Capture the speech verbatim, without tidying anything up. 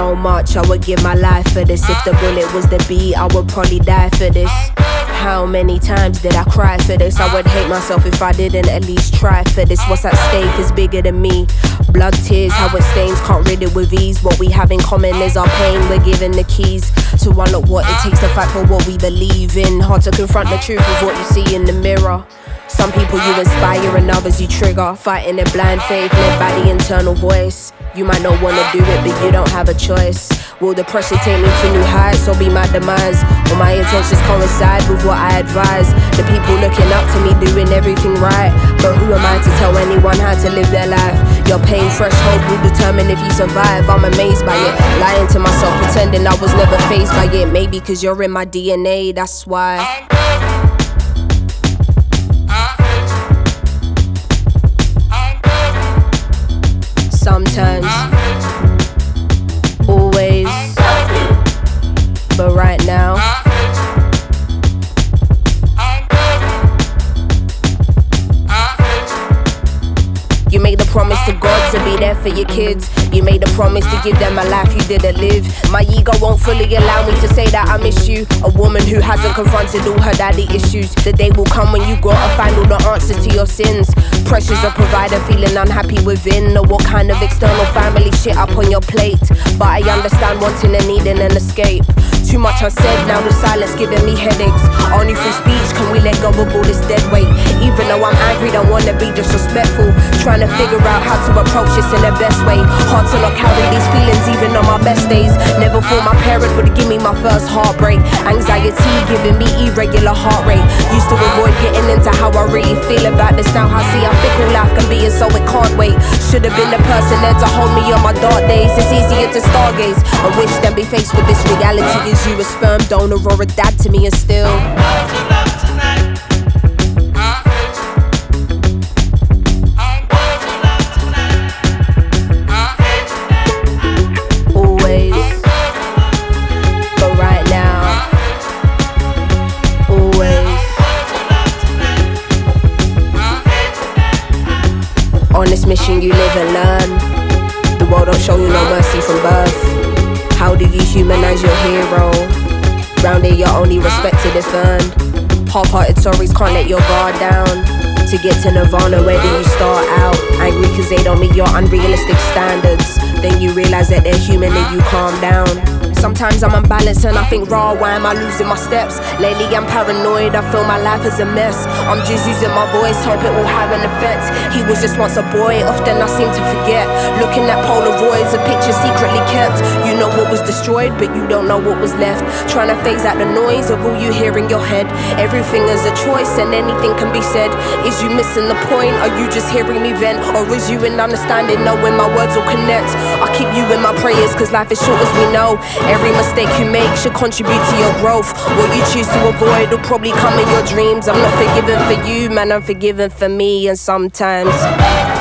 so much, I would give my life for this. If the bullet was the beat, I would probably die for this. How many times did I cry for this? I would hate myself if I didn't at least try for this. What's at stake is bigger than me. Blood, tears, how it stains, can't rid it with ease. What we have in common is our pain. We're given the keys to unlock what it takes to fight for what we believe in. Hard to confront the truth of what you see in the mirror. Some people you inspire and others you trigger. Fighting in blind faith led by the internal voice. You might not wanna do it, but you don't have a choice. Will the pressure take me to new heights or be my demise? Will my intentions coincide with what I advise? The people looking up to me doing everything right, but who am I to tell anyone how to live their life? Your pain threshold will determine if you survive. I'm amazed by it, lying to myself, pretending I was never fazed by it. Maybe cause you're in my D N A, that's why. Sometimes, always, but right now, you made a promise to God to be there for your kids. You made a promise to give them a life you didn't live. My ego won't fully allow me to say that I miss you. A woman who hasn't confronted all her daddy issues. The day will come when you gotta find all the answers to your sins. Pressures of provider, feeling unhappy within. Or what kind of external family shit up on your plate. But I understand wanting and needing an escape. Too much unsaid, now the silence giving me headaches. Only through speech can we let go of all this dead weight. Even though I'm angry, don't wanna be disrespectful. Trying to figure out how to approach this in the best way. Hard to not carry these feelings even on my best days. Never thought my parent would give me my first heartbreak. Anxiety giving me irregular heart rate. Used to avoid getting into how I really feel about this. Now I see how fickle life can be, and so it can't wait. Should've been the person there to hold me on my dark days. It's easier to stargaze and wish than be faced with this reality. Is you a sperm donor or a dad to me, and still always, but right now, always. On this mission you live and learn. The world don't show you no mercy from birth. How do you humanize your hero? Round here you're only respected if earned. Half-hearted stories can't let your guard down. To get to Nirvana, where do you start out? Angry cause they don't meet your unrealistic standards. Then you realize that they're human and you calm down. Sometimes I'm unbalanced and I think, raw, why am I losing my steps? Lately I'm paranoid, I feel my life is a mess. I'm just using my voice, hope it will have an effect. He was just once a boy, often I seem to forget. Looking at Polaroids, a picture secretly kept. You know what was destroyed, but you don't know what was left. Trying to phase out the noise of all you hear in your head. Everything is a choice and anything can be said. Is you missing the point? Are you just hearing me vent? Or is you in understanding, knowing my words will connect? I keep you in my prayers cause life is short as we know. Every mistake you make should contribute to your growth. What you choose to avoid will probably come in your dreams. I'm not forgiven for you, man, I'm forgiven for me. And sometimes